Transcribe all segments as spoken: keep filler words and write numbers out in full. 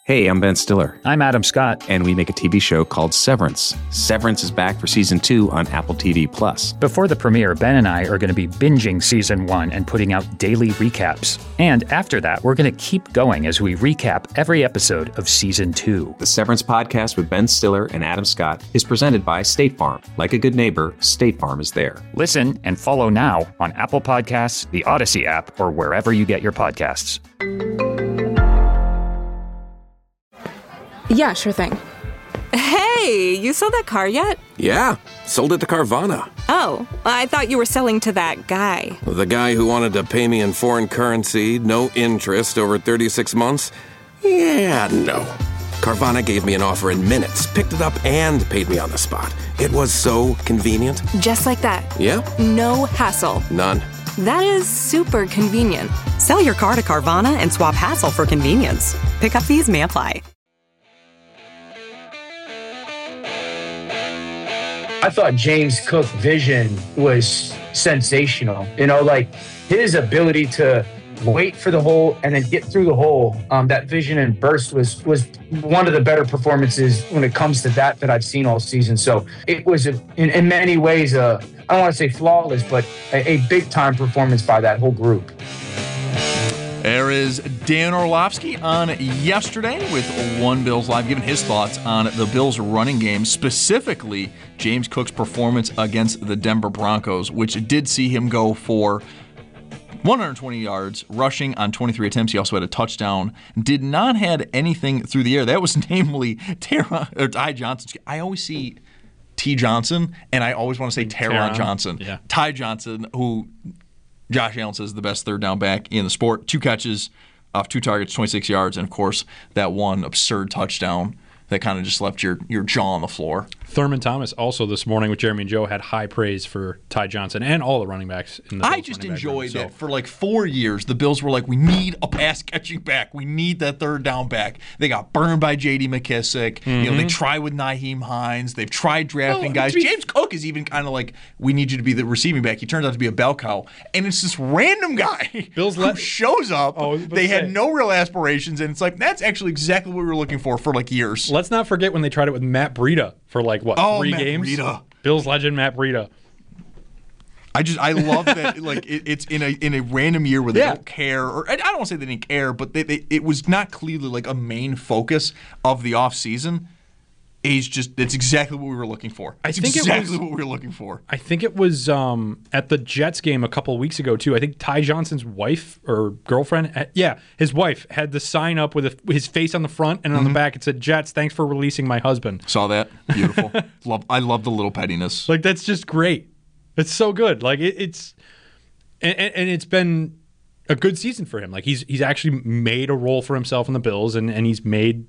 Hey, I'm Ben Stiller. I'm Adam Scott. And we make a T V show called Severance. Severance is back for season two on Apple T V Plus. Before the premiere, Ben and I are going to be binging season one and putting out daily recaps. And after that, we're going to keep going as we recap every episode of season two. The Severance podcast with Ben Stiller and Adam Scott is presented by State Farm. Like a good neighbor, State Farm is there. Listen and follow now on Apple Podcasts, the Odyssey app, or wherever you get your podcasts. Yeah, sure thing. Hey, you sold that car yet? Yeah, sold it to Carvana. Oh, I thought you were selling to that guy. The guy who wanted to pay me in foreign currency, no interest, over thirty-six months? Yeah, no. Carvana gave me an offer in minutes, picked it up, and paid me on the spot. It was so convenient. Just like that. Yeah. No hassle. None. That is super convenient. Sell your car to Carvana and swap hassle for convenience. Pickup fees may apply. I thought James Cook's vision was sensational. You know, like his ability to wait for the hole and then get through the hole. Um, that vision and burst was was one of the better performances when it comes to that that I've seen all season. So it was, a, in, in many ways, a, I don't want to say flawless, but a, a big-time performance by that whole group. There is Dan Orlovsky on yesterday with One Bills Live, giving his thoughts on the Bills' running game, specifically James Cook's performance against the Denver Broncos, which did see him go for one hundred twenty yards, rushing on twenty-three attempts. He also had a touchdown. Did not have anything through the air. That was namely Tara, or Ty Johnson. I always see T. Johnson, and I always want to say Taron Johnson. Yeah. Ty Johnson, who Josh Allen says is the best third down back in the sport. Two catches off two targets, twenty-six yards, and, of course, that one absurd touchdown that kind of just left your, your jaw on the floor. Thurman Thomas also this morning with Jeremy and Joe had high praise for Ty Johnson and all the running backs in the Bills I just running back room. enjoyed So- that for like four years. The Bills were like, we need a pass catching back. We need that third down back. They got burned by J D McKissick. Mm-hmm. You know, they tried with Nyheim Hines. They've tried drafting Oh, guys. to be- James Cook is even kind of like, we need you to be the receiving back. He turns out to be a bell cow. And it's this random guy Bills who let- shows up. Oh, I was about they to had say. no real aspirations. And it's like, that's actually exactly what we were looking for for like years. Let's not forget when they tried it with Matt Breida for like, what, Oh, three Matt games? Breida. Bills legend Matt Breida. I just I love that like it, it's in a in a random year where they Yeah. don't care, or I don't want to say they didn't care, but they, they, it was not clearly like a main focus of the offseason. He's just that's exactly what we were looking for. I That's think it exactly was- what we were looking for. I think it was um, at the Jets game a couple of weeks ago, too. I think Ty Johnson's wife or girlfriend, uh, yeah, his wife had the sign up with a, his face on the front, and on the back it said, Jets, thanks for releasing my husband. Saw that, beautiful. love I love the little pettiness. Like, that's just great. It's so good. Like, it, it's and, and it's been a good season for him. Like, he's he's actually made a role for himself in the Bills, and, and he's made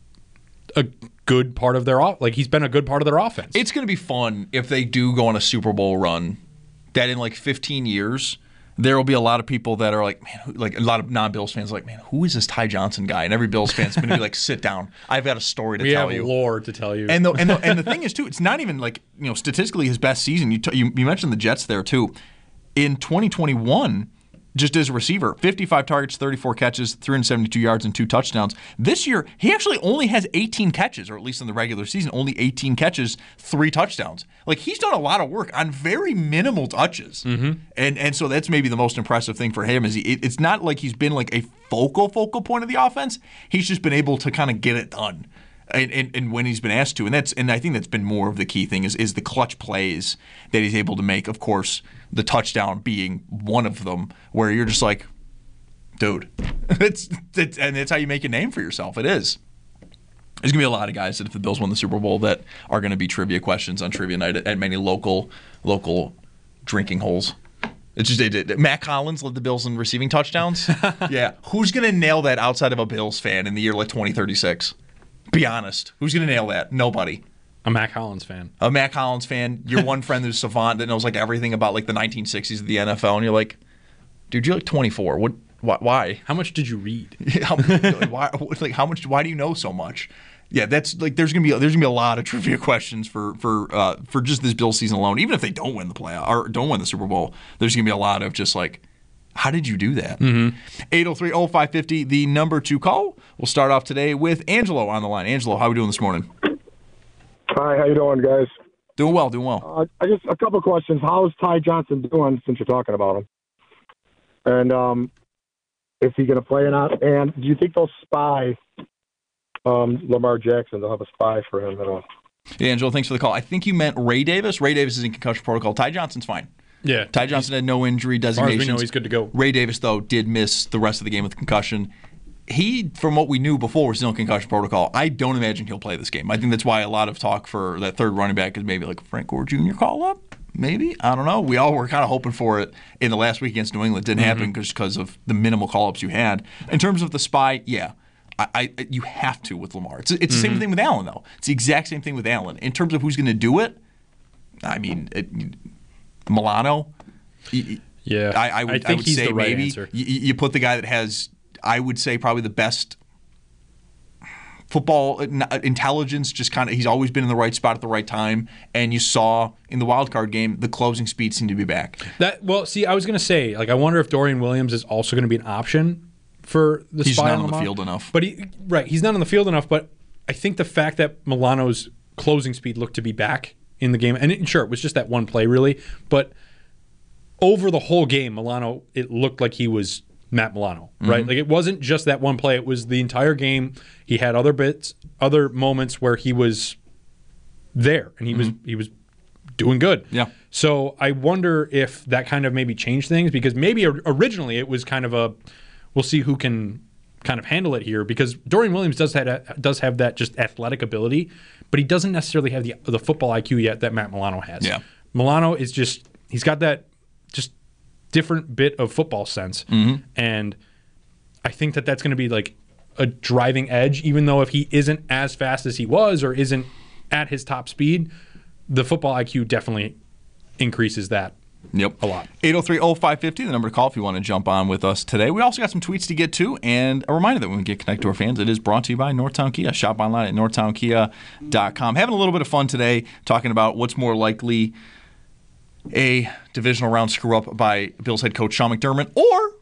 a good part of their off. Like, he's been a good part of their offense. It's going to be fun if they do go on a Super Bowl run. That in like fifteen years, there will be a lot of people that are like, man, who, like a lot of non-Bills fans are like, man, who is this Ty Johnson guy? And every Bills fan's going to be like, sit down. I've got a story to we tell have you. lore to tell you. And the, and the and the thing is too, it's not even like, you know, statistically his best season. You t- you, you mentioned the Jets there too. In twenty twenty-one, just as a receiver, fifty-five targets, thirty-four catches, three hundred seventy-two yards, and two touchdowns. This year, he actually only has eighteen catches, or at least in the regular season, only eighteen catches, three touchdowns. Like, he's done a lot of work on very minimal touches. Mm-hmm. And and so that's maybe the most impressive thing for him is he, it, it's not like he's been like a focal, focal point of the offense. He's just been able to kind of get it done. And, and, and when he's been asked to, and that's and I think that's been more of the key thing is is the clutch plays that he's able to make. Of course, the touchdown being one of them, where you're just like, dude, it's, it's and it's how you make a name for yourself. It is. There's gonna be a lot of guys that if the Bills win the Super Bowl that are gonna be trivia questions on trivia night at, at many local local drinking holes. It's just it, it, Matt Collins led the Bills in receiving touchdowns. Yeah, who's gonna nail that outside of a Bills fan in the year like twenty thirty-six? Be honest. Who's going to nail that? Nobody. A Matt Collins fan. A Matt Collins fan. Your one friend who's savant that knows like everything about like the nineteen sixties of the N F L, and you're like, dude, you're like twenty-four. What? Why? why? How much did you read? how, why, like how much? Why do you know so much? Yeah, that's like there's gonna be there's gonna be a lot of trivia questions for for uh, for just this Bills season alone. Even if they don't win the playoff or don't win the Super Bowl, there's gonna be a lot of just like, How did you do that? Mm-hmm. eight oh three oh five five oh, the number to call. We'll start off today with Angelo on the line. Angelo, how are we doing this morning? Hi, how you doing, guys? Doing well, doing well. Uh, I just a couple of questions. How's Ty Johnson doing since you're talking about him? And um, is he going to play or not? And do you think they'll spy um, Lamar Jackson? They'll have a spy for him at all? Yeah, Angelo, thanks for the call. I think you meant Ray Davis. Ray Davis is in concussion protocol. Ty Johnson's fine. Yeah. Ty Johnson had no injury designations. As far as we know, he's good to go. Ray Davis, though, did miss the rest of the game with concussion. He, from what we knew before, was still in concussion protocol. I don't imagine he'll play this game. I think that's why a lot of talk for that third running back is maybe like Frank Gore Junior call up. Maybe. I don't know. We all were kind of hoping for it in the last week against New England. It didn't happen just because of the minimal call-ups you had. In terms of the spy, yeah. I, I you have to with Lamar. It's, it's the Mm-hmm. same thing with Allen, though. It's the exact same thing with Allen. In terms of who's going to do it, I mean, it, Milano. Yeah. I, I would, I think I would he's say the right maybe answer. you, you put the guy that has, I would say, probably the best football intelligence. Just kind of, he's always been in the right spot at the right time. And you saw in the wild card game, the closing speed seemed to be back. That well, see, I was going to say, like, I wonder if Dorian Williams is also going to be an option for the He's spy not on on the Lamar. field enough. But he, right, he's not on the field enough. But I think the fact that Milano's closing speed looked to be back in the game, and it, sure, it was just that one play, really, but over the whole game, Milano, it looked like he was Matt Milano, right? Mm-hmm. Like, it wasn't just that one play; it was the entire game. He had other bits, other moments where he was there, and he Mm-hmm. was he was doing good. Yeah. So I wonder if that kind of maybe changed things, because maybe originally it was kind of a, we'll see who can kind of handle it here, because Dorian Williams does have does have that just athletic ability, but he doesn't necessarily have the the football I Q yet that Matt Milano has. Yeah. Milano is just, he's got that just different bit of football sense, Mm-hmm. and I think that that's going to be like a driving edge, even though if he isn't as fast as he was or isn't at his top speed, the football I Q definitely increases that. Yep. A lot. eight oh three oh five five oh, the number to call if you want to jump on with us today. We also got some tweets to get to, and a reminder that when we get connected to our fans, it is brought to you by Northtown Kia. Shop online at northtown kia dot com. Having a little bit of fun today talking about what's more likely, a divisional round screw-up by Bills head coach Sean McDermott, or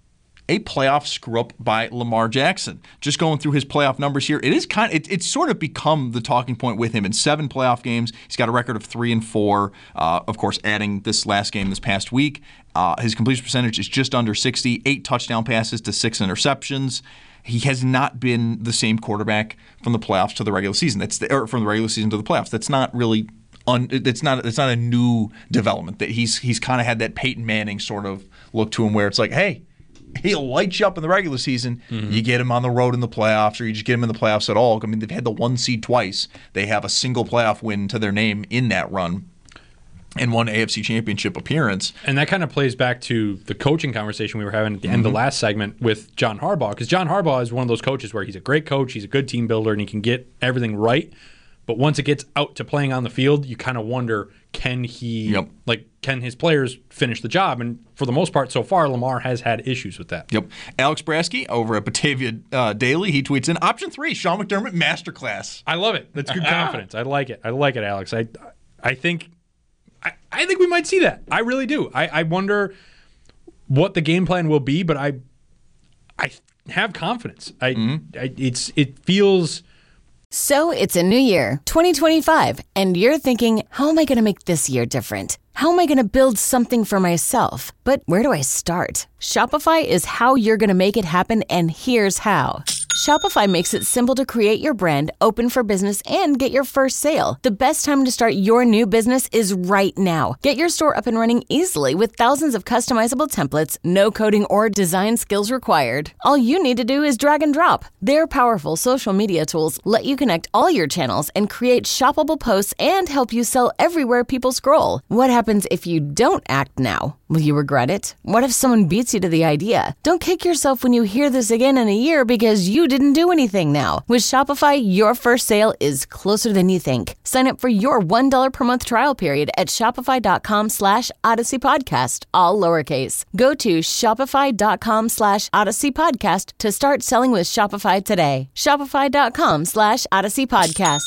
a playoff screw-up by Lamar Jackson. Just going through his playoff numbers here, it is kind of, it, it's sort of become the talking point with him. In seven playoff games, he's got a record of three and four. Uh, of course, adding this last game this past week, uh, his completion percentage is just under sixty. Eight touchdown passes to six interceptions. He has not been the same quarterback from the playoffs to the regular season. That's the, or from the regular season to the playoffs. That's not really. Un, it's not. It's not a new development. That he's he's kind of had that Peyton Manning sort of look to him, where it's like, hey, he'll light you up in the regular season. Mm-hmm. You get him on the road in the playoffs, or you just get him in the playoffs at all. I mean, they've had the one seed twice. They have a single playoff win to their name in that run, and one A F C Championship appearance. And that kind of plays back to the coaching conversation we were having at the Mm-hmm. end of the last segment with John Harbaugh, because John Harbaugh is one of those coaches where he's a great coach, he's a good team builder, and he can get everything right. But once it gets out to playing on the field, you kind of wonder, can he, Yep. like, can his players finish the job? And for the most part, so far, Lamar has had issues with that. Yep. Alex Brasky over at Batavia uh, Daily, he tweets in, option three, Sean McDermott masterclass. I love it. That's good confidence. I like it. I like it, Alex. I, I think, I, I think we might see that. I really do. I, I wonder what the game plan will be, but I, I have confidence. I, Mm-hmm. I it's it feels. So it's a new year, twenty twenty-five, and you're thinking, how am I going to make this year different? How am I going to build something for myself? But where do I start? Shopify is how you're going to make it happen, and here's how. Shopify makes it simple to create your brand, open for business, and get your first sale. The best time to start your new business is right now. Get your store up and running easily with thousands of customizable templates, no coding or design skills required. All you need to do is drag and drop. Their powerful social media tools let you connect all your channels and create shoppable posts and help you sell everywhere people scroll. What happens if you don't act now? Will you regret it? What if someone beats you to the idea? Don't kick yourself when you hear this again in a year because you didn't do anything now. With Shopify, your first sale is closer than you think. Sign up for your one dollar per month trial period at shopify.com slash Odyssey Podcast, all lowercase. Go to shopify.com slash Odyssey Podcast to start selling with Shopify today. Shopify.com slash Odyssey Podcast.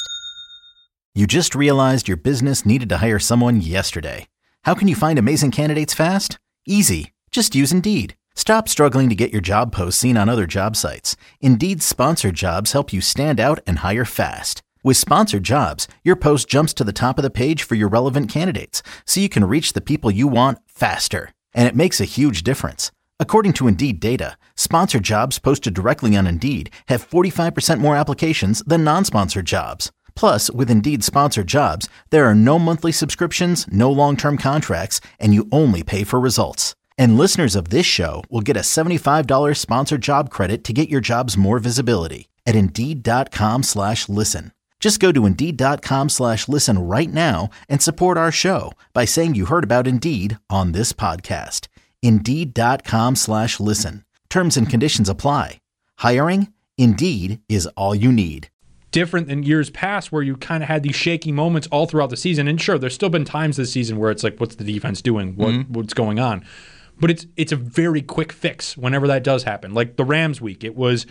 You just realized your business needed to hire someone yesterday. How can you find amazing candidates fast? Easy. Just use Indeed. Stop struggling to get your job posts seen on other job sites. Indeed's sponsored jobs help you stand out and hire fast. With sponsored jobs, your post jumps to the top of the page for your relevant candidates, so you can reach the people you want faster. And it makes a huge difference. According to Indeed data, sponsored jobs posted directly on Indeed have forty-five percent more applications than non-sponsored jobs. Plus, with Indeed sponsored jobs, there are no monthly subscriptions, no long-term contracts, and you only pay for results. And listeners of this show will get a seventy-five dollars sponsored job credit to get your jobs more visibility at Indeed.com slash listen. Just go to Indeed.com slash listen right now and support our show by saying you heard about Indeed on this podcast. Indeed.com slash listen. Terms and conditions apply. Hiring? Indeed is all you need. Different than years past where you kind of had these shaky moments all throughout the season. And sure, there's still been times this season where it's like, what's the defense doing? What, mm-hmm. What's going on? But it's it's a very quick fix whenever that does happen. Like the Rams week, it was,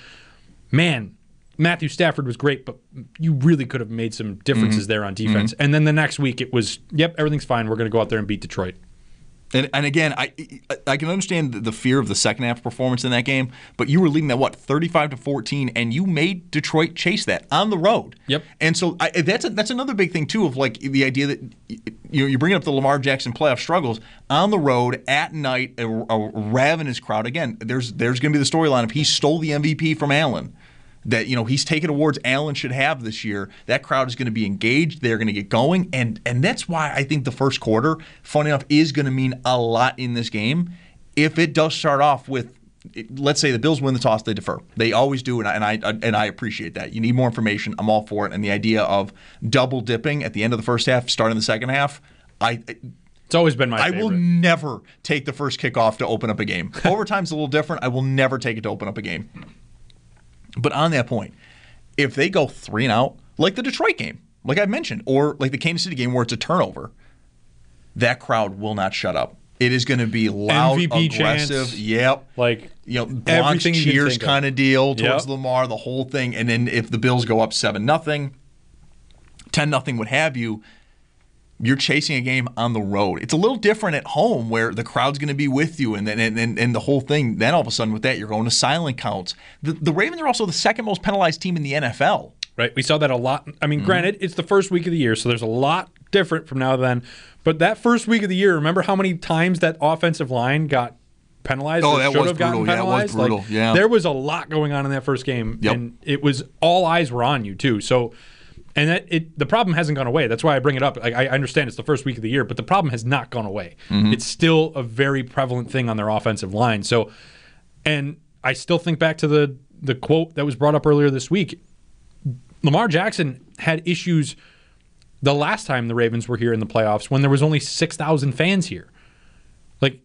man, Matthew Stafford was great, but you really could have made some differences mm-hmm. there on defense. Mm-hmm. And then the next week it was, yep, everything's fine. We're going to go out there and beat Detroit. And, and again, I I can understand the fear of the second half performance in that game, but you were leading that, what, thirty-five to fourteen, and you made Detroit chase that on the road. Yep. And so I, that's a, that's another big thing, too, of like the idea that you know, you're bringing up the Lamar Jackson playoff struggles on the road at night, a, a ravenous crowd. Again, there's there's going to be the storyline of he stole the M V P from Allen. That, you know, he's taken awards Allen should have this year. That crowd is going to be engaged. They're going to get going. And and that's why I think the first quarter, funny enough, is going to mean a lot in this game. If it does start off with, let's say the Bills win the toss, they defer. They always do, and I, and I and I appreciate that. You need more information. I'm all for it. And the idea of double dipping at the end of the first half, starting the second half, I It's always been my I favorite. will never take the first kickoff to open up a game. Overtime's a little different. I will never take it to open up a game. But on that point, if they go three and out, like the Detroit game, like I mentioned, or like the Kansas City game where it's a turnover, that crowd will not shut up. It is going to be loud, M V P aggressive. Chants, yep. Like, you know, Blanche cheers kind of deal towards yep. Lamar, the whole thing. And then if the Bills go up seven nothing, ten nothing, what have you, you're chasing a game on the road. It's a little different at home where the crowd's going to be with you and then and, and, and the whole thing. Then all of a sudden with that, you're going to silent counts. The, the Ravens are also the second most penalized team in the N F L. Right. We saw that a lot. I mean, mm-hmm. granted, it's the first week of the year, so there's a lot different from now to then. But that first week of the year, remember how many times that offensive line got penalized? Oh, or that should was have gotten brutal. penalized? Yeah, it was brutal. Like, yeah. There was a lot going on in that first game, yep. and it was all eyes were on you, too. So... And that it, the problem hasn't gone away. That's why I bring it up. I, I understand it's the first week of the year, but the problem has not gone away. Mm-hmm. It's still a very prevalent thing on their offensive line. So, and I still think back to the the quote that was brought up earlier this week. Lamar Jackson had issues the last time the Ravens were here in the playoffs when there was only six thousand fans here. Like,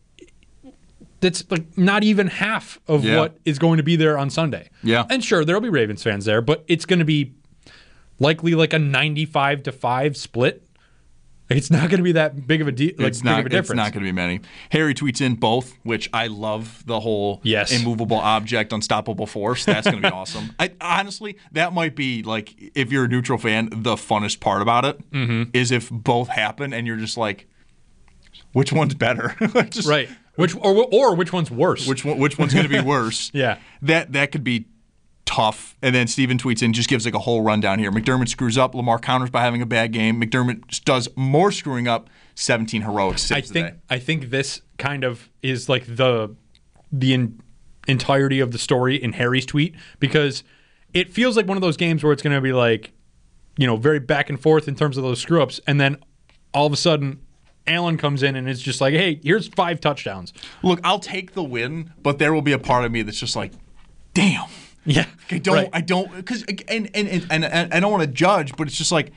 that's like not even half of yeah. what is going to be there on Sunday. Yeah. And sure, there'll be Ravens fans there, but it's going to be likely like a ninety-five to five split. It's not going to be that big of a de- like it's big not, of a difference. It's not going to be many. Harry tweets in both, which I love the whole yes. immovable object, unstoppable force. That's going to be awesome. I, honestly, that might be like, if you're a neutral fan, the funnest part about it mm-hmm. is if both happen and you're just like, which one's better? just, right. Which or or which one's worse? Which one, which one's going to be worse? yeah. That that could be tough. And then Steven tweets in, just gives like a whole rundown here. McDermott screws up. Lamar counters by having a bad game. McDermott does more screwing up. seventeen heroics. I think today. I think this kind of is like the the in, entirety of the story in Harry's tweet, because it feels like one of those games where it's going to be like, you know, very back and forth in terms of those screw ups, and then all of a sudden Allen comes in and it's just like, hey, here's five touchdowns. Look, I'll take the win, but there will be a part of me that's just like, damn. Yeah, I don't. Right. I don't. Because and and, and and and I don't want to judge, but it's just like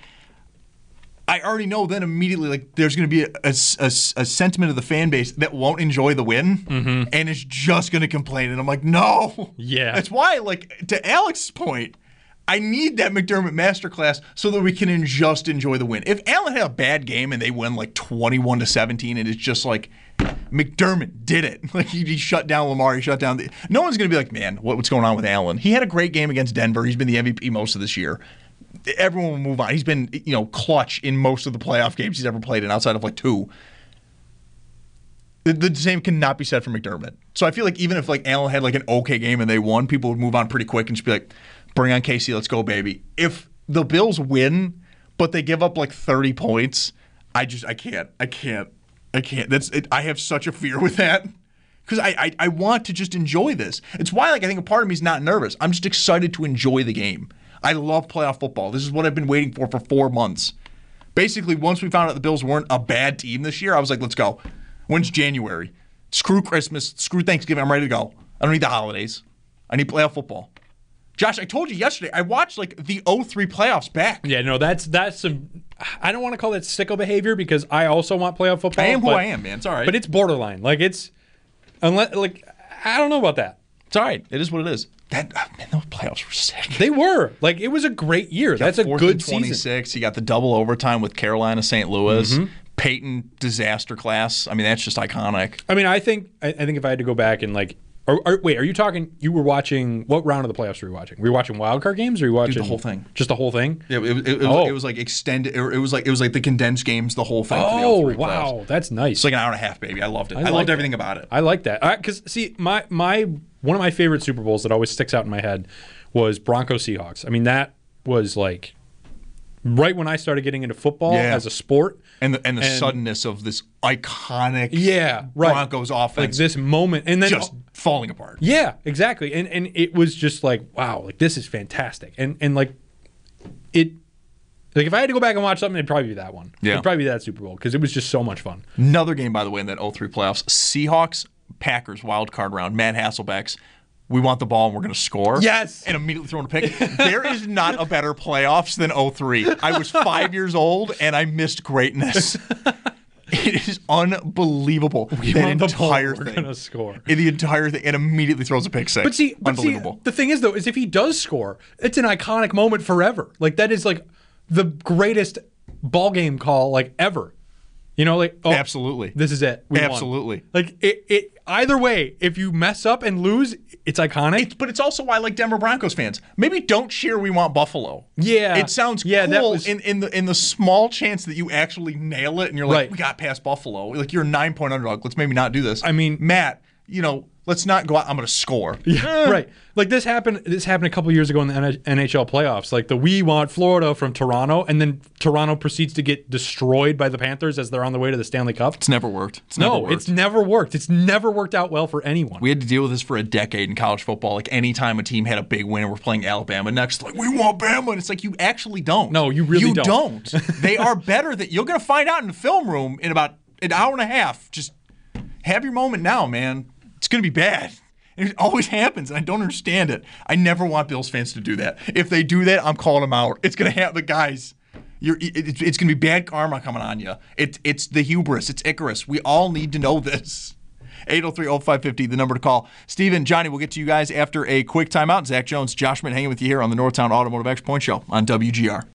I already know. Then immediately, like there's going to be a, a, a, a sentiment of the fan base that won't enjoy the win, mm-hmm. and is just going to complain. And I'm like, no. Yeah. That's why, like to Alex's point, I need that McDermott masterclass so that we can just enjoy the win. If Allen had a bad game and they win like twenty-one to seventeen, and it's just like McDermott did it. Like he, he shut down Lamar, he shut down the. No one's going to be like, man, what, what's going on with Allen? He had a great game against Denver. He's been the M V P most of this year. Everyone will move on. He's been, you know, clutch in most of the playoff games he's ever played in, outside of like two. The, the same cannot be said for McDermott. So I feel like even if like Allen had like an okay game and they won, people would move on pretty quick and just be like, bring on Casey, let's go, baby. If the Bills win, but they give up like thirty points, I just, I can't, I can't, I can't. That's it, I have such a fear with that because I, I, I want to just enjoy this. It's why like I think a part of me is not nervous. I'm just excited to enjoy the game. I love playoff football. This is what I've been waiting for for four months. Basically, once we found out the Bills weren't a bad team this year, I was like, let's go. When's January? Screw Christmas. Screw Thanksgiving. I'm ready to go. I don't need the holidays. I need playoff football. Josh, I told you yesterday, I watched like the oh three playoffs back. Yeah, no, that's that's some. I don't want to call that sicko behavior because I also want playoff football. I am who but, I am, man. It's all right. But it's borderline. Like it's, unless like I don't know about that. It's all right. It is what it is. That oh, man, those playoffs were sick. They were like it was a great year. That's a good twenty-six. season. You got the double overtime with Carolina, Saint Louis, Mm-hmm. Peyton disaster class. I mean, that's just iconic. I mean, I think I, I think if I had to go back and like. Or, or, wait, are you talking? You were watching what round of the playoffs were you watching? Were you watching wild card games, or were you watching Dude, the whole thing? Just the whole thing? Yeah, it, it, it, oh. was, it was like extended. It was like it was like the condensed games, the whole thing. Oh, for the oh three wow, playoffs. That's nice. It's like an hour and a half, baby. I loved it. I, I I like loved that. everything about it. I like that because see, my my one of my favorite Super Bowls that always sticks out in my head was Broncos Seahawks. I mean, that was like right when I started getting into football yeah. as a sport, and the and the and, suddenness of this iconic yeah right. Broncos offense, like this moment, and then just falling apart. Yeah, exactly. And and it was just like wow, like this is fantastic, and and like it. Like, if I had to go back and watch something, it'd probably be that one. Yeah. It'd probably be that Super Bowl because it was just so much fun. Another game, by the way, in that oh three playoffs, Seahawks, Packers wild card round, Matt Hasselbeck's, we want the ball and we're going to score. Yes. And immediately throwing a pick. There is not a better playoffs than oh three. I was five years old and I missed greatness. It is unbelievable. We that want the entire ball, thing. We're going to score. The entire thing, and immediately throws a pick six. But see, but unbelievable. See, the thing is, though, is if he does score, it's an iconic moment forever. Like, that is, like, the greatest ball game call, like, ever. You know, like, oh, absolutely. This is it. We absolutely. Won. Like, it, it, either way, if you mess up and lose, it's iconic. It's, but it's also why, like, Denver Broncos fans, maybe don't cheer "We Want Buffalo." Yeah, it sounds yeah, cool that was, in, in the in the small chance that you actually nail it, and you're like, right. "We got past Buffalo." Like, you're a nine point underdog. Let's maybe not do this. I mean, Matt, you know, let's not go out. I'm going to score. Yeah, right. Like this happened. This happened a couple years ago in the N H L playoffs. Like the "We Want Florida" from Toronto, and then Toronto proceeds to get destroyed by the Panthers as they're on the way to the Stanley Cup. It's never worked. It's no, never worked. it's never worked. It's never worked out well for anyone. We had to deal with this for a decade in college football. Like anytime a team had a big win and we're playing Alabama next, like we want Bama, and it's like you actually don't. No, you really you don't. don't. They are better. That you're going to find out in the film room in about an hour and a half. Just have your moment now, man. It's going to be bad. It always happens, and I don't understand it. I never want Bills fans to do that. If they do that, I'm calling them out. It's going to happen. But guys, you're, it, it's going to be bad karma coming on you. It, it's the hubris. It's Icarus. We all need to know this. eight oh three oh five five oh, the number to call. Steven, Johnny, we'll get to you guys after a quick timeout. Zach Jones, Josh Schmidt hanging with you here on the Northtown Automotive Extra Point Show on W G R.